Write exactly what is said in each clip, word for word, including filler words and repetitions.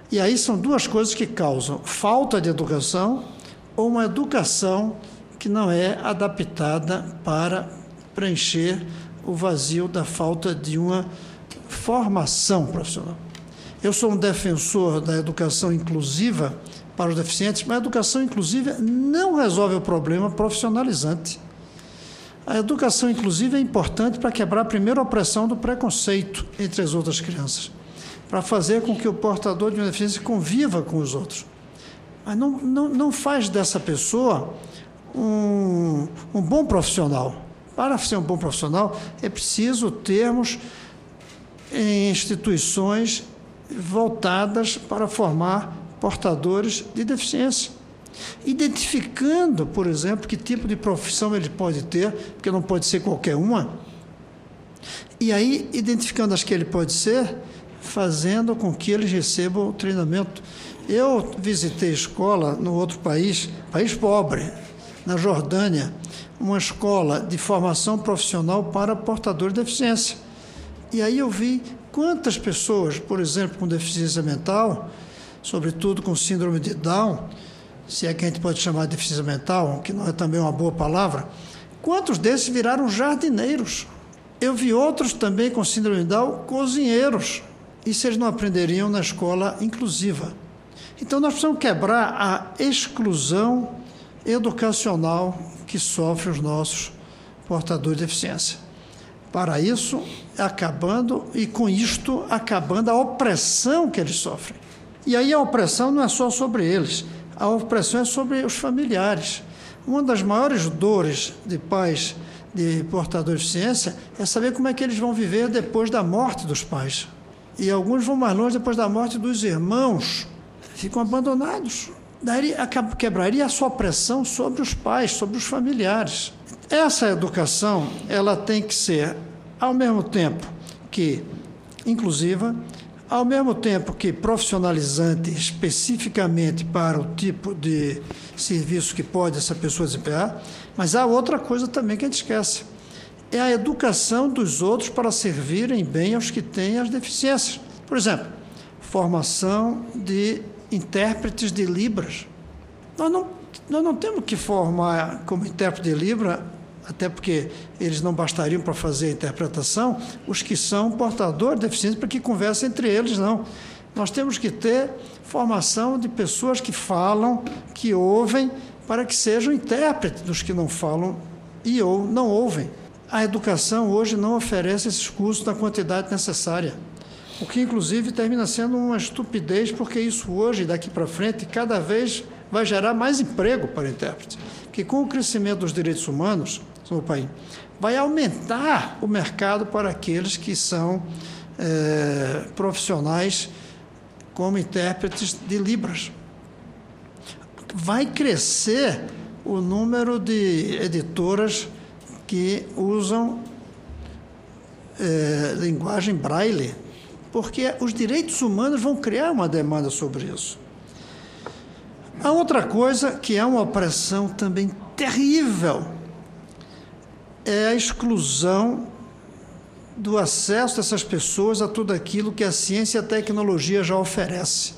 E aí são duas coisas que causam falta de educação ou uma educação que não é adaptada para preencher o vazio da falta de uma formação profissional. Eu sou um defensor da educação inclusiva para os deficientes, mas a educação inclusiva não resolve o problema profissionalizante. A educação inclusiva é importante para quebrar primeiro a opressão do preconceito entre as outras crianças, para fazer com que o portador de uma deficiência conviva com os outros. Mas não, não, não faz dessa pessoa um, um bom profissional. Para ser um bom profissional, é preciso termos em instituições voltadas para formar portadores de deficiência, identificando, por exemplo, que tipo de profissão ele pode ter, porque não pode ser qualquer uma, e aí, identificando as que ele pode ser, fazendo com que eles recebam o treinamento. Eu visitei escola no outro país, país pobre, na Jordânia, uma escola de formação profissional para portadores de deficiência. E aí eu vi quantas pessoas, por exemplo, com deficiência mental, sobretudo com síndrome de Down, se é que a gente pode chamar de deficiência mental, que não é também uma boa palavra, quantos desses viraram jardineiros? Eu vi outros também com síndrome de Down, cozinheiros. Isso eles não aprenderiam na escola inclusiva. Então, nós precisamos quebrar a exclusão educacional que sofrem os nossos portadores de deficiência. Para isso, acabando, e com isto, acabando a opressão que eles sofrem. E aí a opressão não é só sobre eles, a opressão é sobre os familiares. Uma das maiores dores de pais de portadores de deficiência é saber como é que eles vão viver depois da morte dos pais. E alguns vão mais longe depois da morte dos irmãos, ficam abandonados. Daí quebraria a sua pressão sobre os pais, sobre os familiares. Essa educação, ela tem que ser, ao mesmo tempo que inclusiva, ao mesmo tempo que profissionalizante especificamente para o tipo de serviço que pode essa pessoa desempenhar, mas há outra coisa também que a gente esquece. É a educação dos outros para servirem bem aos que têm as deficiências. Por exemplo, formação de intérpretes de Libras. Nós não, nós não temos que formar como intérprete de Libra, até porque eles não bastariam para fazer a interpretação, os que são portadores de deficiência para que conversem entre eles, não. Nós temos que ter formação de pessoas que falam, que ouvem, para que sejam intérpretes dos que não falam e ou não ouvem. A educação hoje não oferece esses cursos na quantidade necessária, o que inclusive termina sendo uma estupidez, porque isso hoje, daqui para frente, cada vez vai gerar mais emprego para intérpretes. Porque com o crescimento dos direitos humanos, no país, vai aumentar o mercado para aqueles que são é, profissionais como intérpretes de Libras. Vai crescer o número de editoras que usam é, linguagem braille, porque os direitos humanos vão criar uma demanda sobre isso. A outra coisa que é uma opressão também terrível é a exclusão do acesso dessas pessoas a tudo aquilo que a ciência e a tecnologia já oferece.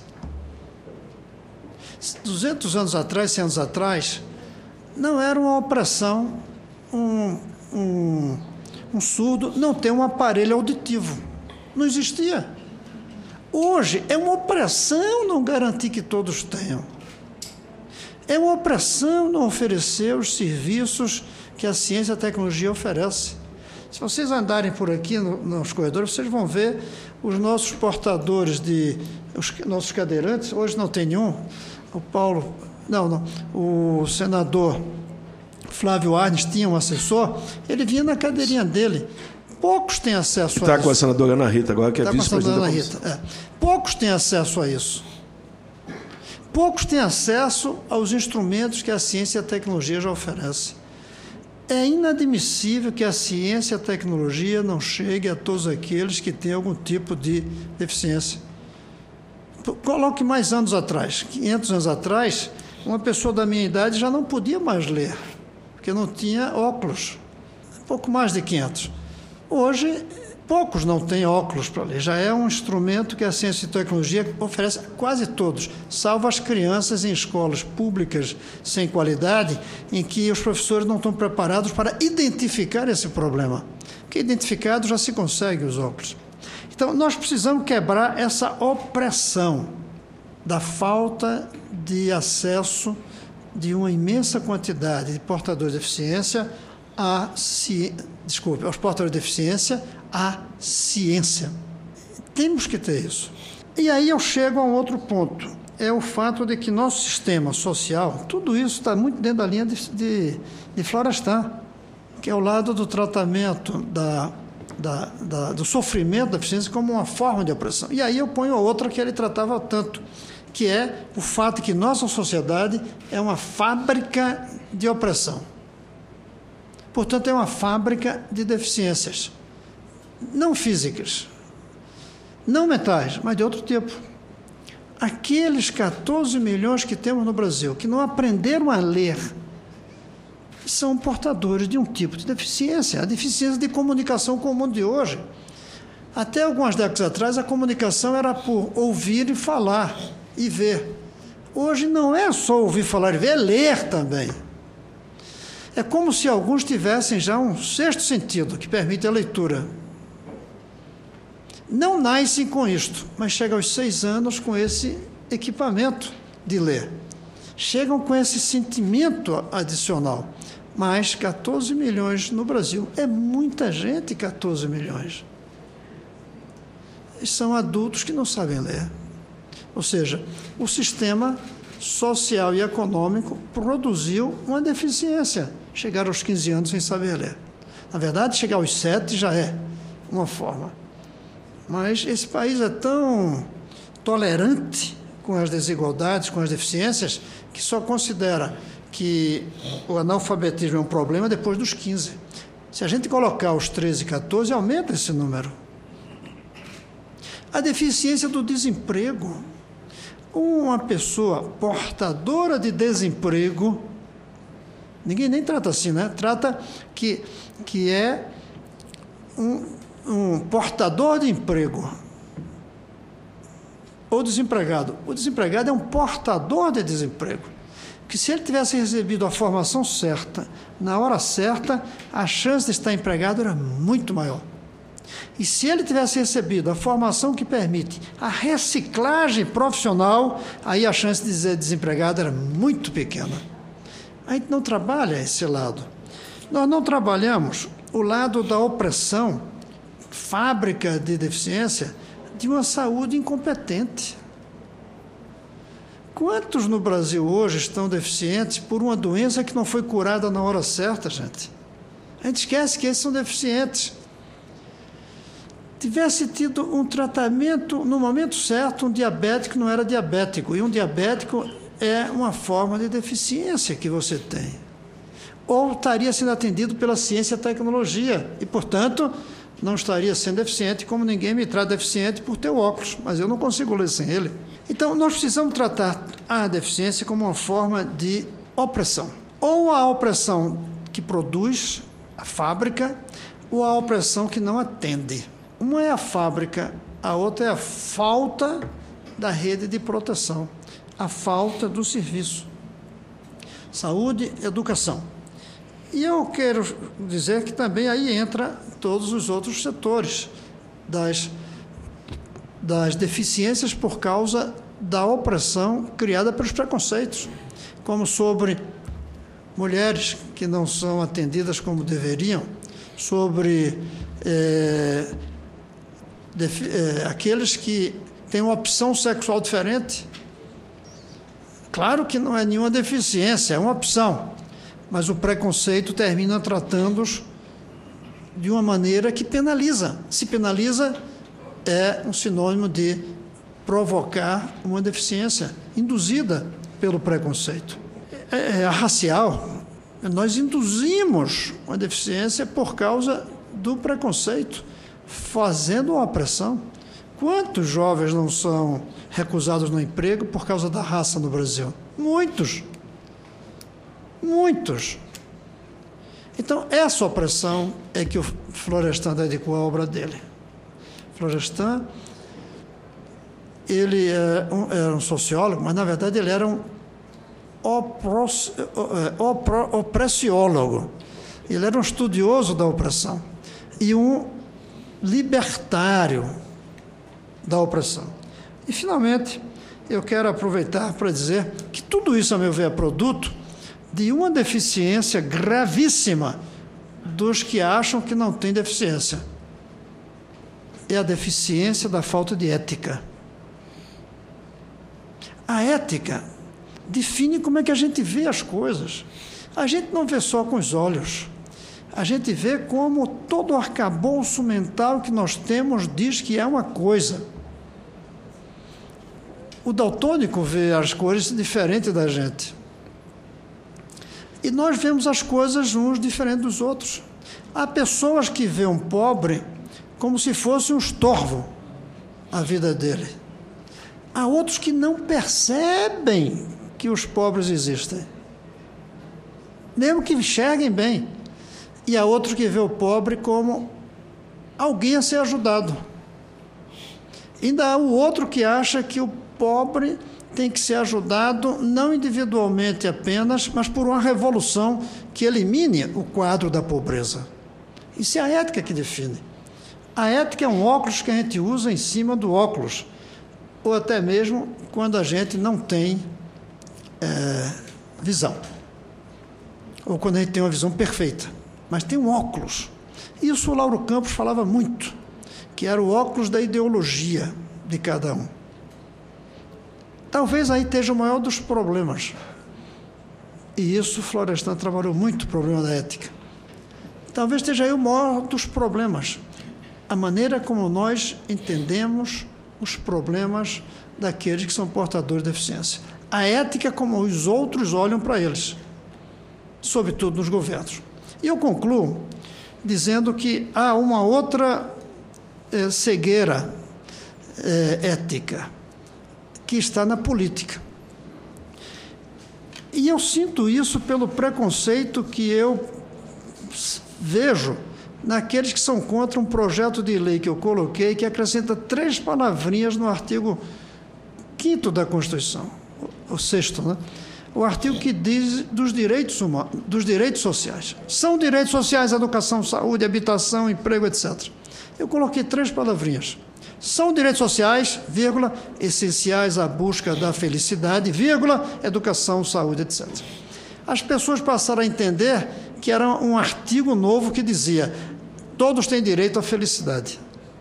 duzentos anos atrás, cem anos atrás, não era uma opressão um, um, um surdo não ter um aparelho auditivo. Não existia. Hoje é uma opressão não garantir que todos tenham. É uma opressão não oferecer os serviços que a ciência e a tecnologia oferece. Se vocês andarem por aqui no, nos corredores, vocês vão ver os nossos portadores de... os nossos cadeirantes, hoje não tem nenhum. O Paulo... Não, não. O senador Flávio Arnes tinha um assessor, ele vinha na cadeirinha dele. Poucos têm acesso a isso. Está com a senadora Ana Rita agora, que é vice-presidente da comissão. É. Poucos têm acesso a isso. Poucos têm acesso aos instrumentos que a ciência e a tecnologia já oferecem. É inadmissível que a ciência e a tecnologia não chegue a todos aqueles que têm algum tipo de deficiência. Coloque mais anos atrás, quinhentos anos atrás, uma pessoa da minha idade já não podia mais ler, porque não tinha óculos. Pouco mais de quinhentos. Hoje, poucos não têm óculos para ler. Já é um instrumento que a ciência e tecnologia oferece a quase todos, salvo as crianças em escolas públicas sem qualidade, em que os professores não estão preparados para identificar esse problema. Porque identificado já se consegue os óculos. Então, nós precisamos quebrar essa opressão da falta de acesso de uma imensa quantidade de portadores de deficiência a ci... desculpe, aos portadores de deficiência à ciência. Temos que ter isso. E aí eu chego a um outro ponto, é o fato de que nosso sistema social, tudo isso está muito dentro da linha de, de, de Florestan, que é o lado do tratamento da, da, da, do sofrimento da deficiência como uma forma de opressão. E aí eu ponho a outra que ele tratava tanto, que é o fato de que nossa sociedade é uma fábrica de opressão. Portanto, é uma fábrica de deficiências, não físicas, não mentais, mas de outro tipo. Aqueles catorze milhões que temos no Brasil, que não aprenderam a ler, são portadores de um tipo de deficiência, a deficiência de comunicação com o mundo de hoje. Até algumas décadas atrás, a comunicação era por ouvir e falar e ver. Hoje não é só ouvir falar e ver, é ler também. É como se alguns tivessem já um sexto sentido, que permite a leitura. Não nascem com isto, mas chegam aos seis anos com esse equipamento de ler. Chegam com esse sentimento adicional. Mas catorze milhões no Brasil. É muita gente, catorze milhões. E são adultos que não sabem ler. Ou seja, o sistema social e econômico produziu uma deficiência. Chegar aos quinze anos sem saber ler. Na verdade, chegar aos sete já é uma forma. Mas esse país é tão tolerante com as desigualdades, com as deficiências, que só considera que o analfabetismo é um problema depois dos quinze. Se a gente colocar os treze, catorze, aumenta esse número. A deficiência do desemprego. Uma pessoa portadora de desemprego, ninguém nem trata assim, né? Trata que, que é um, um portador de emprego ou desempregado. O desempregado é um portador de desemprego. Que se ele tivesse recebido a formação certa, na hora certa, a chance de estar empregado era muito maior. E se ele tivesse recebido a formação que permite a reciclagem profissional, aí a chance de ser desempregado era muito pequena. A gente não trabalha esse lado. Nós não trabalhamos o lado da opressão, fábrica de deficiência, de uma saúde incompetente. Quantos no Brasil hoje estão deficientes por uma doença que não foi curada na hora certa, gente? A gente esquece que esses são deficientes. Tivesse tido um tratamento no momento certo, um diabético não era diabético, e um diabético é uma forma de deficiência que você tem. Ou estaria sendo atendido pela ciência e tecnologia, e, portanto, não estaria sendo deficiente, como ninguém me trata deficiente por ter óculos, mas eu não consigo ler sem ele. Então, nós precisamos tratar a deficiência como uma forma de opressão. Ou a opressão que produz a fábrica, ou a opressão que não atende. Uma é a fábrica, a outra é a falta da rede de proteção, a falta do serviço. Saúde, educação. E eu quero dizer que também aí entra todos os outros setores das, das deficiências por causa da opressão criada pelos preconceitos, como sobre mulheres que não são atendidas como deveriam, sobre é, def, é, aqueles que têm uma opção sexual diferente. Claro que não é nenhuma deficiência, é uma opção, mas o preconceito termina tratando-os de uma maneira que penaliza. Se penaliza, é um sinônimo de provocar uma deficiência induzida pelo preconceito. É, é a racial, nós induzimos uma deficiência por causa do preconceito, fazendo uma opressão. Quantos jovens não são recusados no emprego por causa da raça no Brasil? Muitos. Muitos. Então, essa opressão é que o Florestan dedicou à obra dele. Florestan, ele é um, era um sociólogo, mas, na verdade, ele era um opros, opro, opressiólogo. Ele era um estudioso da opressão e um libertário da opressão. E, finalmente, eu quero aproveitar para dizer que tudo isso, a meu ver, é produto de uma deficiência gravíssima dos que acham que não tem deficiência. É a deficiência da falta de ética. A ética define como é que a gente vê as coisas. A gente não vê só com os olhos. A gente vê como todo o arcabouço mental que nós temos diz que é uma coisa. O daltônico vê as cores diferente da gente. E nós vemos as coisas uns diferentes dos outros. Há pessoas que veem um pobre como se fosse um estorvo à vida dele. Há outros que não percebem que os pobres existem, mesmo que enxerguem bem. E há outros que vê o pobre como alguém a ser ajudado. Ainda há o outro que acha que o pobre tem que ser ajudado não individualmente apenas, mas por uma revolução que elimine o quadro da pobreza. Isso é a ética que define. A ética é um óculos que a gente usa em cima do óculos, ou até mesmo quando a gente não tem é, visão, ou quando a gente tem uma visão perfeita, mas tem um óculos. Isso o Lauro Campos falava muito, que era o óculos da ideologia de cada um. Talvez aí esteja o maior dos problemas. E isso Florestan trabalhou muito, o problema da ética. Talvez esteja aí o maior dos problemas. A maneira como nós entendemos os problemas daqueles que são portadores de deficiência. A ética como os outros olham para eles, sobretudo nos governos. E eu concluo dizendo que há uma outra eh, cegueira eh, ética, que está na política. E eu sinto isso pelo preconceito que eu vejo naqueles que são contra um projeto de lei que eu coloquei, que acrescenta três palavrinhas no artigo quinto da Constituição, o sexto, né? O artigo que diz dos direitos humanos, dos direitos sociais. São direitos sociais, educação, saúde, habitação, emprego, etcétera. Eu coloquei três palavrinhas. São direitos sociais, vírgula, essenciais à busca da felicidade, vírgula, educação, saúde, etcétera. As pessoas passaram a entender que era um artigo novo que dizia: todos têm direito à felicidade.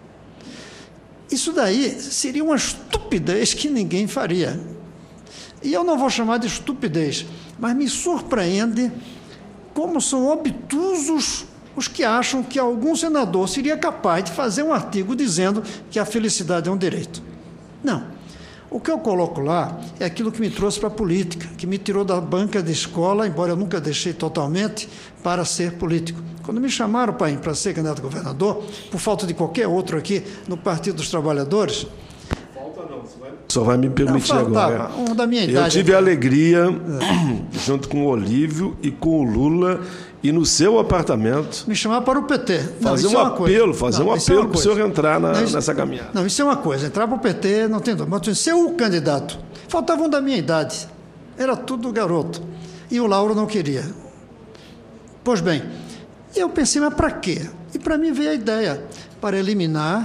Isso daí seria uma estupidez que ninguém faria. E eu não vou chamar de estupidez, mas me surpreende como são obtusos os que acham que algum senador seria capaz de fazer um artigo dizendo que a felicidade é um direito. Não. O que eu coloco lá é aquilo que me trouxe para a política, que me tirou da banca de escola, embora eu nunca deixei totalmente, para ser político. Quando me chamaram para, para ser candidato a governador, por falta de qualquer outro aqui no Partido dos Trabalhadores... Falta não, você vai... Só vai me permitir não, faltava, agora. Um da minha idade. Eu tive a alegria, é. junto com o Olívio e com o Lula, e no seu apartamento... Me chamar para o P T. Não, fazer um é apelo, fazer não, um apelo é para o senhor entrar na, não, isso, nessa caminhada. Não, isso é uma coisa. Entrar para o P T, não tem dúvida. Mas ser o candidato. Faltava um da minha idade. Era tudo garoto. E o Lauro não queria. Pois bem, eu pensei, mas para quê? E para mim veio a ideia, para eliminar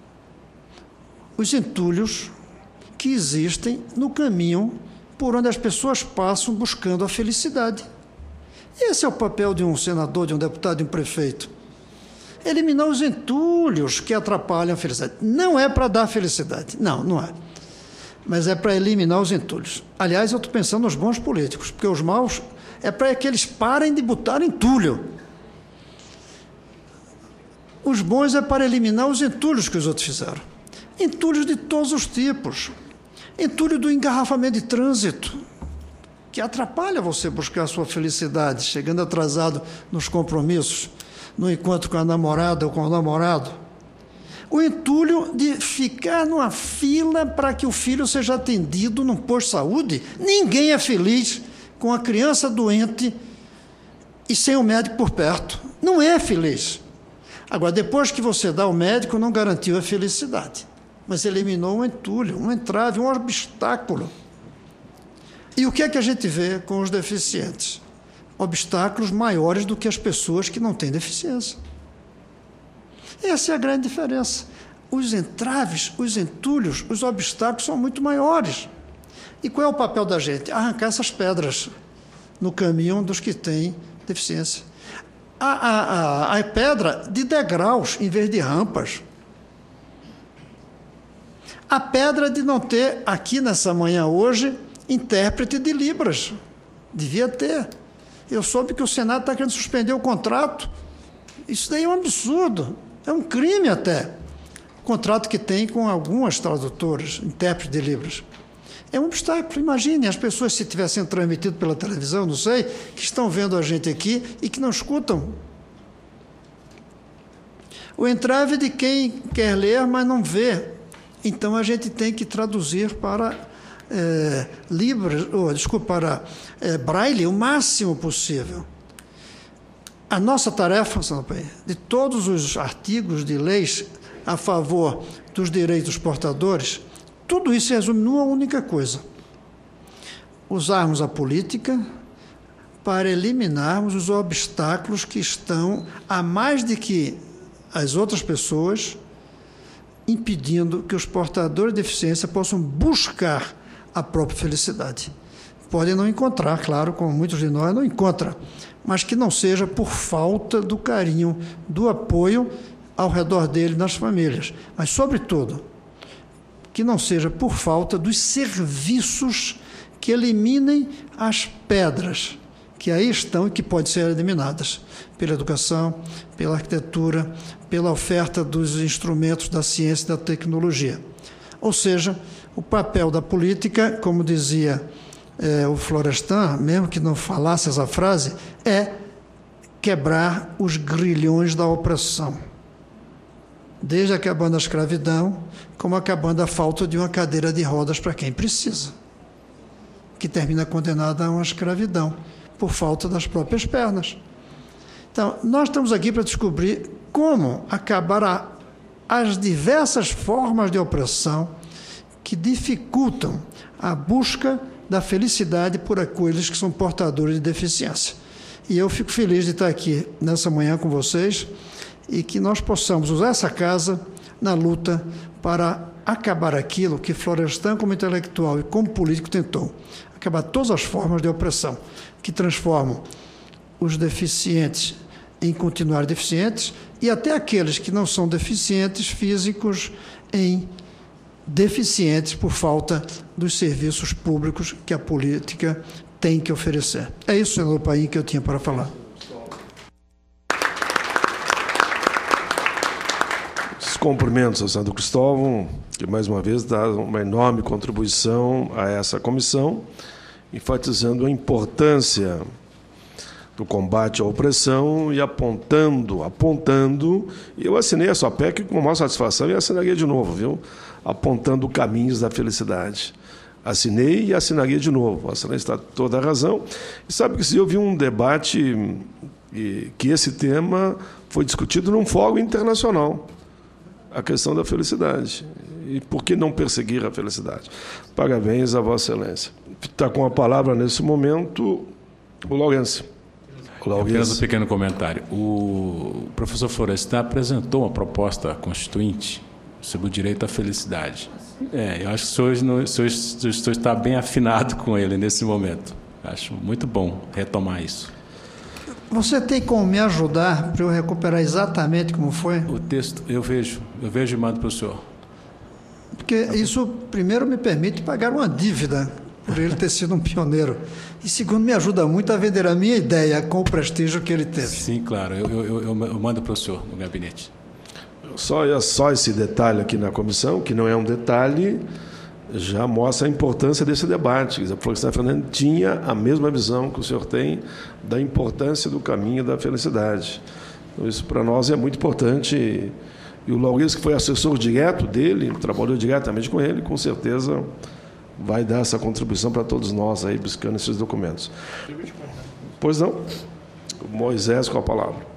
os entulhos que existem no caminho por onde as pessoas passam buscando a felicidade. Esse é o papel de um senador, de um deputado, de um prefeito. Eliminar os entulhos que atrapalham a felicidade. Não é para dar felicidade, não, não é. Mas é para eliminar os entulhos. Aliás, eu estou pensando nos bons políticos, porque os maus é para que eles parem de botar entulho. Os bons é para eliminar os entulhos que os outros fizeram. Entulhos de todos os tipos. Entulho do engarrafamento de trânsito, que atrapalha você buscar a sua felicidade, chegando atrasado nos compromissos, no encontro com a namorada ou com o namorado. O entulho de ficar numa fila para que o filho seja atendido num posto de saúde. Ninguém é feliz com a criança doente e sem o médico por perto. Não é feliz. Agora, depois que você dá ao médico, não garantiu a felicidade, mas eliminou um entulho, um entrave, um obstáculo. E o que é que a gente vê com os deficientes? Obstáculos maiores do que as pessoas que não têm deficiência. Essa é a grande diferença. Os entraves, os entulhos, os obstáculos são muito maiores. E qual é o papel da gente? Arrancar essas pedras no caminho dos que têm deficiência. A, a, a, a pedra de degraus em vez de rampas. A pedra de não ter, aqui nessa manhã hoje, intérprete de Libras. Devia ter. Eu soube que o Senado está querendo suspender o contrato. Isso daí é um absurdo. É um crime até. O contrato que tem com algumas tradutoras, intérprete de Libras. É um obstáculo. Imagine as pessoas, se tivessem transmitido pela televisão, não sei, que estão vendo a gente aqui e que não escutam. O entrave de quem quer ler, mas não vê. Então, a gente tem que traduzir para é, Libras, ou, desculpa, para é, Braille o máximo possível. A nossa tarefa, de todos os artigos de leis a favor dos direitos dos portadores, tudo isso se resume numa única coisa: usarmos a política para eliminarmos os obstáculos que estão, a mais de que as outras pessoas, impedindo que os portadores de deficiência possam buscar a própria felicidade. Podem não encontrar, claro, como muitos de nós não encontram, mas que não seja por falta do carinho, do apoio ao redor dele nas famílias, mas, sobretudo, que não seja por falta dos serviços que eliminem as pedras que aí estão e que podem ser eliminadas pela educação, pela arquitetura, pela oferta dos instrumentos da ciência e da tecnologia. Ou seja, o papel da política, como dizia é, o Florestan, mesmo que não falasse essa frase, é quebrar os grilhões da opressão, desde acabando a escravidão, como acabando a falta de uma cadeira de rodas para quem precisa, que termina condenada a uma escravidão, por falta das próprias pernas. Então, nós estamos aqui para descobrir como acabar a, as diversas formas de opressão que dificultam a busca da felicidade por aqueles que são portadores de deficiência. E eu fico feliz de estar aqui nessa manhã com vocês e que nós possamos usar essa casa na luta para acabar aquilo que Florestan, como intelectual e como político, tentou. Acabar todas as formas de opressão que transformam os deficientes em continuar deficientes e até aqueles que não são deficientes físicos em deficientes por falta dos serviços públicos que a política tem que oferecer. É isso, senador Paim, que eu tinha para falar. Os cumprimentos ao senador Cristóvão, que mais uma vez dá uma enorme contribuição a essa comissão, enfatizando a importância do combate à opressão e apontando, apontando, e eu assinei a sua P E C com maior satisfação e assinaria de novo, viu? Apontando caminhos da felicidade. Assinei e assinaria de novo. Assinei está toda a razão. E sabe que se eu vi um debate e que esse tema foi discutido num fórum internacional, a questão da felicidade. E por que não perseguir a felicidade? Parabéns a Vossa Excelência. Está com a palavra nesse momento o Lourenço. Apenas um pequeno comentário. O professor Florestan apresentou uma proposta constituinte sobre o direito à felicidade. É, eu acho que o senhor, não, o senhor, o senhor está bem afinado com ele nesse momento. Acho muito bom retomar isso. Você tem como me ajudar para eu recuperar exatamente como foi? O texto, eu vejo, eu vejo e mando para o senhor. Porque isso, primeiro, me permite pagar uma dívida por ele ter sido um pioneiro. E, segundo, me ajuda muito a vender a minha ideia com o prestígio que ele teve. Sim, claro. Eu, eu, eu, eu mando para o senhor no gabinete. Só, só esse detalhe aqui na comissão, que não é um detalhe, já mostra a importância desse debate. A Florestan Fernandes tinha a mesma visão que o senhor tem da importância do caminho da felicidade. Então, isso para nós é muito importante. E o Lourenço, que foi assessor direto dele, trabalhou diretamente com ele, com certeza vai dar essa contribuição para todos nós aí buscando esses documentos. Pois não? Moisés com a palavra.